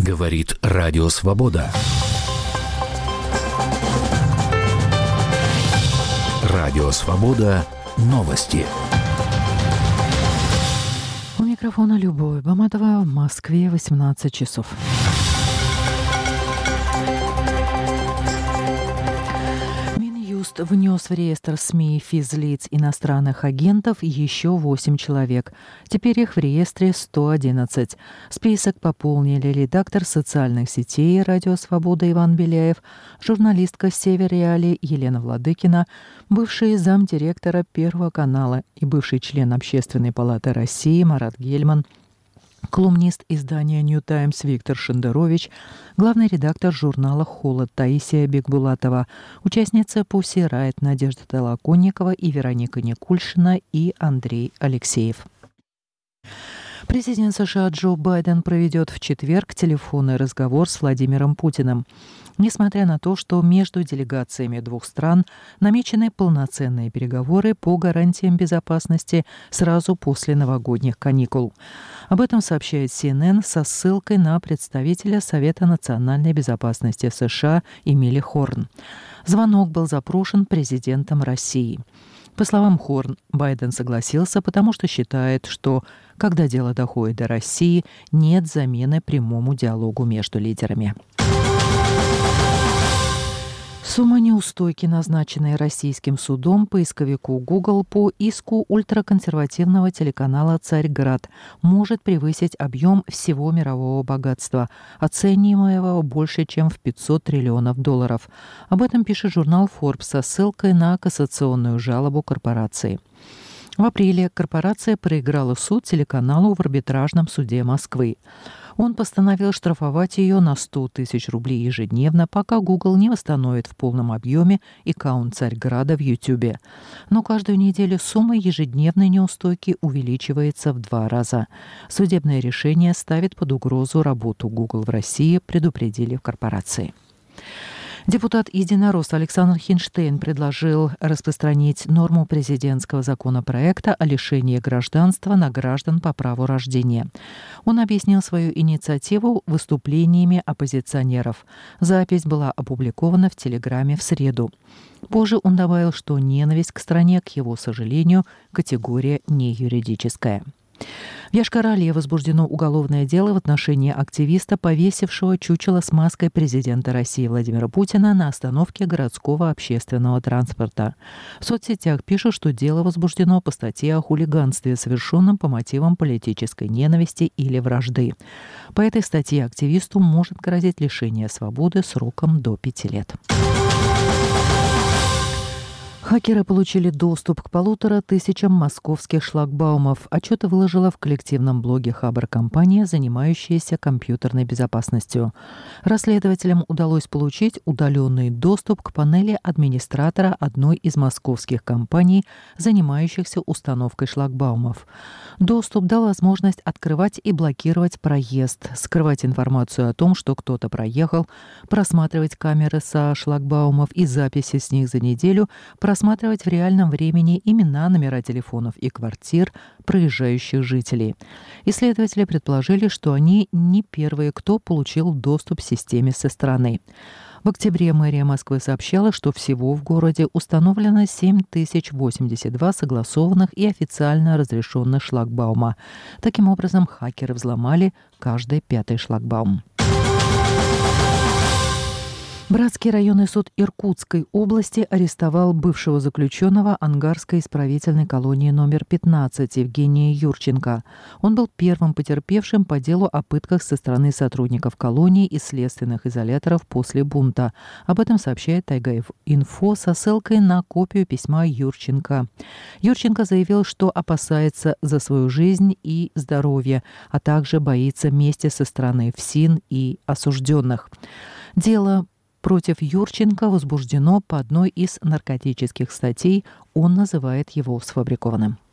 Говорит Радио Свобода. Радио Свобода. Новости. У микрофона Любовь Баматова. В Москве 18 часов. Внес в реестр СМИ физлиц иностранных агентов еще 8 человек. Теперь их в реестре 111. Список пополнили редактор социальных сетей «Радио Свобода» Иван Беляев, журналистка «Север Реалии» Елена Владыкина, бывший замдиректора Первого канала и бывший член Общественной палаты России Марат Гельман, колумнист издания «Нью Таймс» Виктор Шендерович, главный редактор журнала «Холод» Таисия Бекбулатова, участница «Пусси Райт» Надежда Толоконникова и Вероника Никульшина и Андрей Алексеев. Президент США Джо Байден проведет в четверг телефонный разговор с Владимиром Путиным. Несмотря на то, что между делегациями двух стран намечены полноценные переговоры по гарантиям безопасности сразу после новогодних каникул. Об этом сообщает CNN со ссылкой на представителя Совета национальной безопасности США Эмили Хорн. Звонок был запрошен президентом России. По словам Хорн, Байден согласился, потому что считает, что, когда дело доходит до России, нет замены прямому диалогу между лидерами. Сумма неустойки, назначенная российским судом поисковику Google по иску ультраконсервативного телеканала «Царьград», может превысить объем всего мирового богатства, оцениваемого больше, чем в $500 триллионов. Об этом пишет журнал Forbes со ссылкой на кассационную жалобу корпорации. В апреле корпорация проиграла суд телеканалу в арбитражном суде Москвы. Он постановил штрафовать ее на 100 тысяч рублей ежедневно, пока Google не восстановит в полном объеме аккаунт «Царьграда» в YouTube. Но каждую неделю сумма ежедневной неустойки увеличивается в 2 раза. Судебное решение ставит под угрозу работу Google в России, предупредили в корпорации. Депутат «Единорос» Александр Хинштейн предложил распространить норму президентского законопроекта о лишении гражданства на граждан по праву рождения. Он объяснил свою инициативу выступлениями оппозиционеров. Запись была опубликована в Телеграме в среду. Позже он добавил, что ненависть к стране, к его сожалению, категория неюридическая. В Йошкар-Оле возбуждено уголовное дело в отношении активиста, повесившего чучело с маской президента России Владимира Путина на остановке городского общественного транспорта. В соцсетях пишут, что дело возбуждено по статье о хулиганстве, совершенном по мотивам политической ненависти или вражды. По этой статье активисту может грозить лишение свободы сроком до 5 лет. Хакеры получили доступ к 1500 московских шлагбаумов. Отчеты выложила в коллективном блоге Хабр-компания, занимающаяся компьютерной безопасностью. Расследователям удалось получить удаленный доступ к панели администратора одной из московских компаний, занимающихся установкой шлагбаумов. Доступ дал возможность открывать и блокировать проезд, скрывать информацию о том, что кто-то проехал, просматривать камеры со шлагбаумов и записи с них за неделю, просматривать в реальном времени имена, номера телефонов и квартир проезжающих жителей. Исследователи предположили, что они не первые, кто получил доступ к системе со стороны. В октябре мэрия Москвы сообщала, что всего в городе установлено 7082 согласованных и официально разрешенных шлагбаума. Таким образом, хакеры взломали каждый 5-й шлагбаум. Братский районный суд Иркутской области арестовал бывшего заключенного Ангарской исправительной колонии номер 15 Евгения Юрченко. Он был первым потерпевшим по делу о пытках со стороны сотрудников колонии и следственных изоляторов после бунта. Об этом сообщает Тайга-Инфо со ссылкой на копию письма Юрченко. Юрченко заявил, что опасается за свою жизнь и здоровье, а также боится мести со стороны ФСИН и осужденных. Дело против Юрченко возбуждено по одной из наркотических статей. Он называет его сфабрикованным.